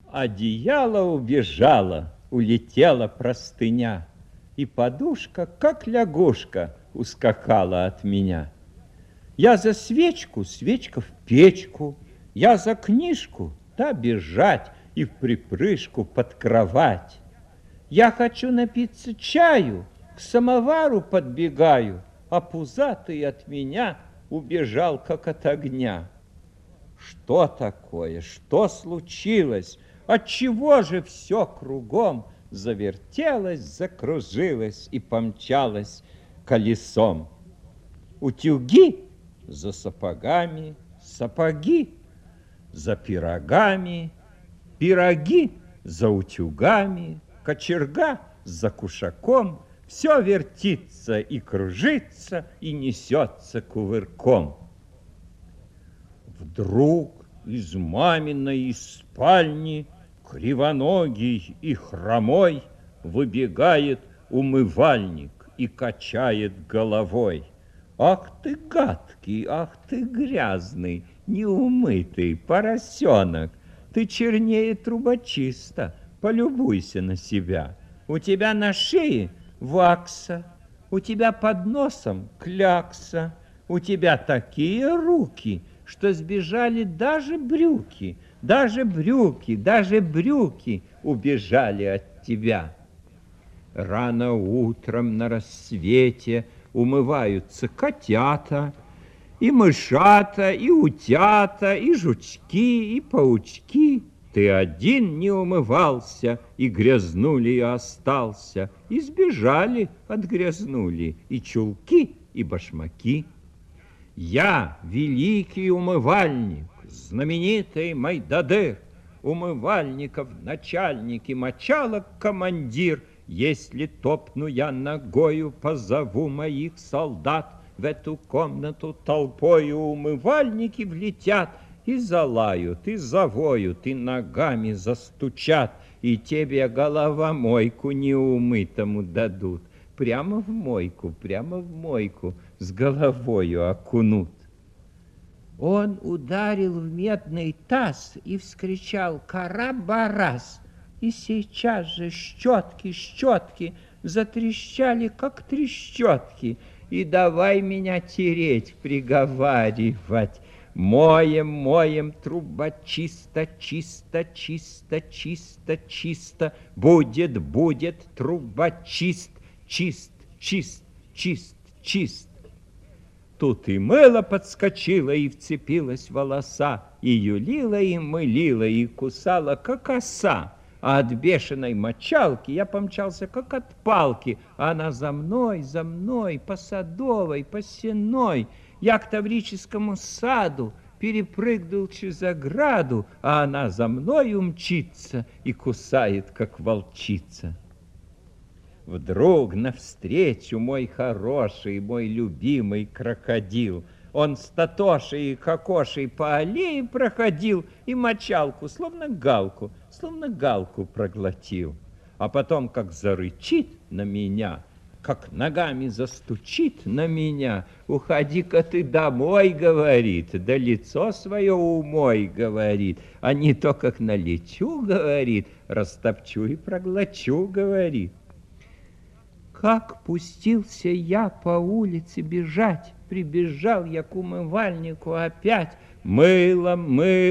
Одеяло убежало, улетела простыня, и подушка, как лягушка, ускакала от меня. Я за свечку, свечка в печку, я за книжку, та бежать и в припрыжку под кровать. Я хочу напиться чаю, к самовару подбегаю, а пузатый от меня убежал, как от огня. Что такое? Что случилось? Отчего же все кругом завертелось, закружилось и помчалось колесом? Утюги за сапогами, сапоги за пирогами, пироги за утюгами, кочерга за кушаком. Все вертится и кружится и несется кувырком. Вдруг из маминой спальни кривоногий и хромой выбегает умывальник и качает головой. Ах ты гадкий, ах ты грязный, неумытый поросенок, ты чернее трубочиста, полюбуйся на себя. У тебя на шее вакса, у тебя под носом клякса, у тебя такие руки, что сбежали даже брюки, даже брюки убежали от тебя. Рано утром на рассвете умываются котята, и мышата, и утята, и жучки, и паучки. Ты один не умывался, и грязнули и остался, и сбежали от грязнули и чулки, и башмаки. Я великий умывальник, знаменитый Майдадыр, умывальников начальник и мочалок командир. Если топну я ногою, позову моих солдат, в эту комнату толпою умывальники влетят и залают, и завоют, и ногами застучат, и тебе головомойку неумытому дадут. Прямо в мойку с головою окунут. Он ударил в медный таз и вскричал «Карабарас!» И сейчас же щетки затрещали, как трещотки, и давай меня тереть, приговаривать. Моем, труба чисто, будет, труба чист. Тут и мыло подскочило, и вцепилась в волоса, и юлила, и мылила, и кусала, как оса. А от бешеной мочалки я помчался, как от палки, а она за мной, по Садовой, по Сенной. Я к Таврическому саду перепрыгнул через ограду, а она за мной умчится и кусает, как волчица. Вдруг навстречу мой хороший, мой любимый крокодил. Он с Татошей и Кокошей по аллее проходил и мочалку, словно галку проглотил. А потом, как зарычит на меня, как ногами застучит на меня, уходи-ка ты домой, говорит, да лицо свое умой, говорит, а не то, как налечу, говорит, растопчу и проглочу, говорит. Как пустился я по улице бежать, прибежал я к умывальнику опять. Мылом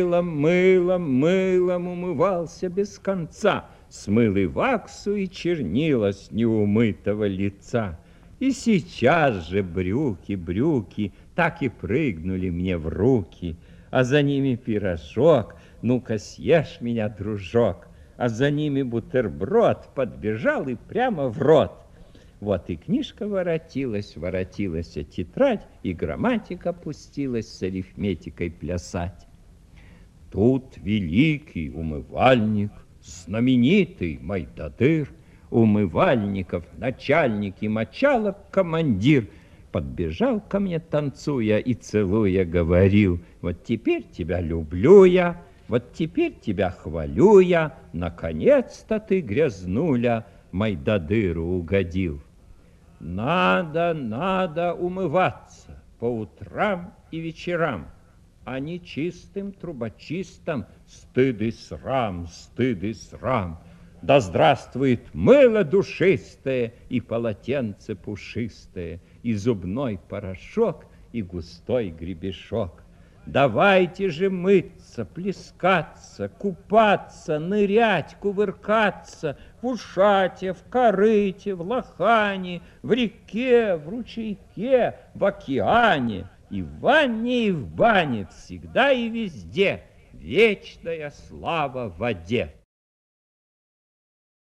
умывался без конца, смыл и ваксу, и чернила с неумытого лица. И сейчас же брюки так и прыгнули мне в руки, а за ними пирожок, ну-ка съешь меня, дружок, а за ними бутерброд подбежал и прямо в рот. Вот и книжка воротилась, а тетрадь, и грамматика пустилась с арифметикой плясать. Тут великий умывальник, знаменитый Майдадыр, умывальников начальник и мочалок командир, подбежал ко мне, танцуя и целуя, говорил: вот теперь тебя люблю я, вот теперь тебя хвалю я, наконец-то ты, грязнуля, Майдадыру угодил. Надо умываться по утрам и вечерам. а нечистым трубочистам стыд и срам, стыд и срам. Да здравствует мыло душистое и полотенце пушистое, и зубной порошок, и густой гребешок. Давайте же мыться, плескаться, купаться, нырять, кувыркаться в ушате, в корыте, в лохане, в реке, в ручейке, в океане, и в ванне, и в бане, всегда и везде вечная слава воде.